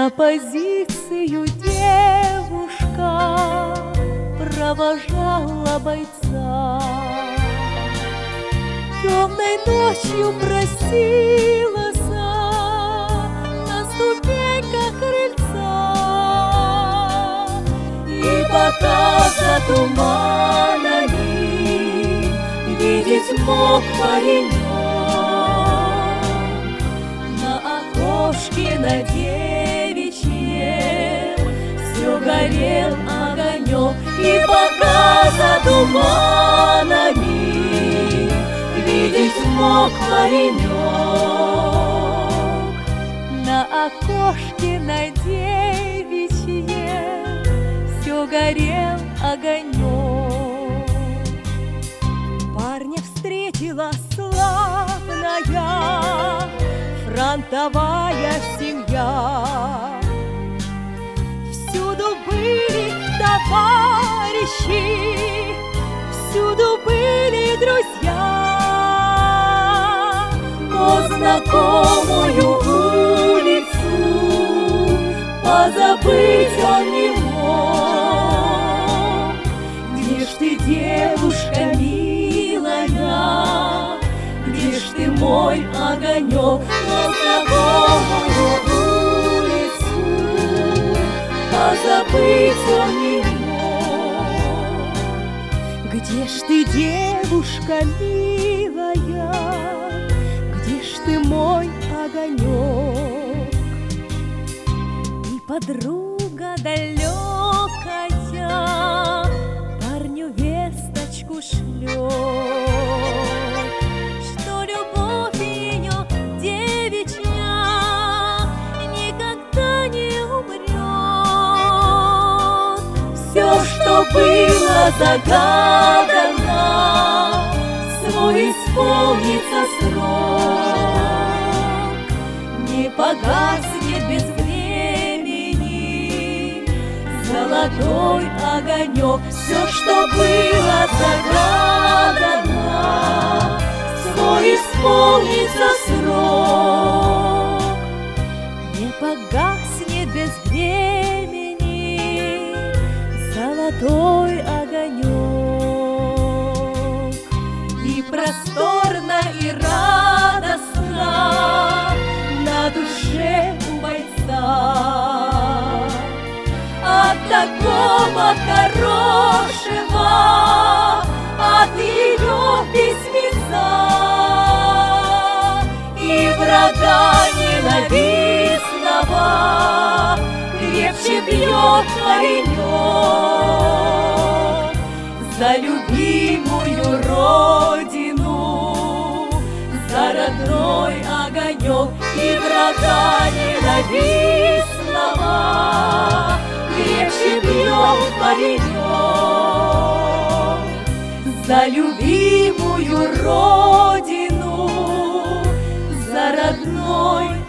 На позицию девушка провожала бойца. Темной ночью просилась на ступеньках крыльца, и пока за туманами видеть мог паренек, на окошке на девичьем все горел огонек. И пока за туманами видеть мог паренек, на окошке на девичьем все горел огонек. Парня встретила славная фронтовая семья. Всюду были товарищи, всюду были друзья. Но знакомую улицу позабыть он не мог. Где ж ты, девушка милая, где ж ты, мой огонек? Но знакомую улицу позабыть он не мог. Где ж ты, девушка милая, где ж ты, мой огонек? И подруга далекая парню весточку шлет, что любовь ее девичья никогда не умрет. Все, что было загадано, свой исполнится срок, не погаснет без времени золотой огонек. Все, что было загадано, свой исполнится срок, не погаснет без времени золотой огонек. И просторно, и радостно на душе у бойца от такого хорошего, от ее письмеца. И врага ненавистного крепче бьет паренек за любимую родину, за родной огонек. И врага ненавистного крепче бьет паренек за любимую родину, за родной